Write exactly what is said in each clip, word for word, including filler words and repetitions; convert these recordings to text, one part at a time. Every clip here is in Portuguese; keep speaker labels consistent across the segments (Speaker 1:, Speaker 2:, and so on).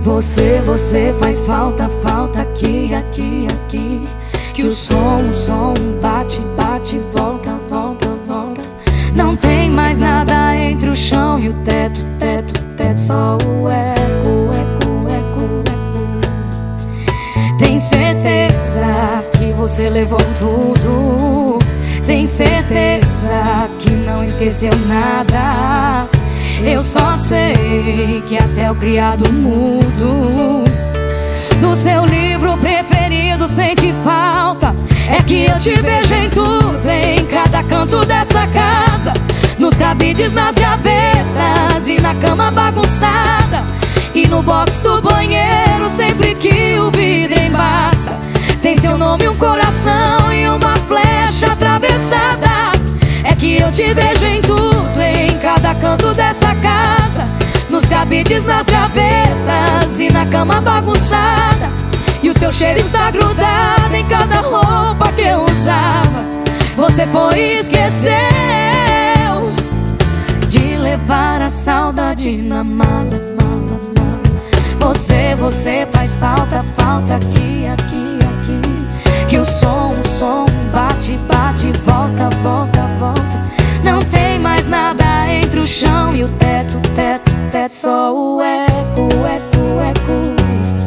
Speaker 1: Você, você faz falta, falta aqui, aqui, aqui. Que o som, o som bate, bate, volta, volta, volta. Não tem mais nada entre o chão e o teto, teto, teto. Só o eco, eco, eco, eco. Tem certeza que você levou tudo? Tem certeza que não esqueceu nada? Eu só sei que até o criado mudo no seu livro preferido sente falta. É que eu te vejo em tudo, em cada canto dessa casa, nos cabides, nas gavetas e na cama bagunçada, e no box do banheiro sempre que o vidro embaça. Tem seu nome, um coração e uma flecha atravessada. É que eu te vejo em tudo, em cada canto dessa casa, nos cabides, nas gavetas e na cama bagunçada, e o seu cheiro está grudado em cada roupa que eu usava. Você foi e esqueceu de levar a saudade na mala, mala, mala. Você, você faz falta, falta aqui, aqui, aqui. Que o som, o som bate, bate, volta, volta, volta. Não tem mais nada entre o chão e o teto, teto, teto. Só o eco, eco, eco.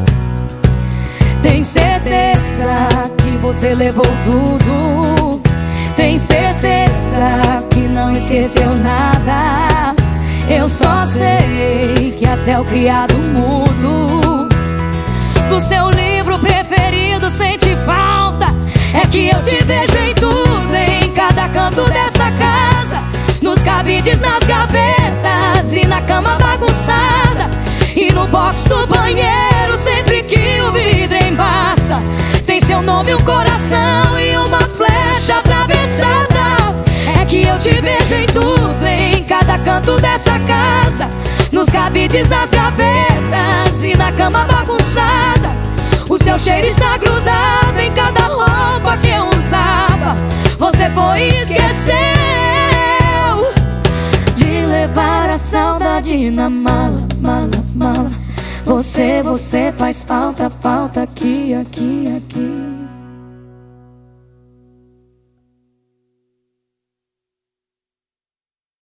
Speaker 1: Tem certeza que você levou tudo? Tem certeza que não esqueceu nada? Eu só sei que até o criado mudo do seu livro preferido sente falta. É que eu te vejo em tudo, em cada canto dessa casa, nos cabides, nas gavetas e na cama bagunçada, e no box do banheiro sempre que o vidro embaça. Tem seu nome, um coração e uma flecha atravessada. É que eu te vejo em tudo, em cada canto dessa casa, nos cabides, nas gavetas e na cama bagunçada. O seu cheiro está grudado em cada roupa que eu usava. Você foi e esqueceu de levar a saudade na mala, mala, mala. Você, você faz falta, falta aqui, aqui, aqui.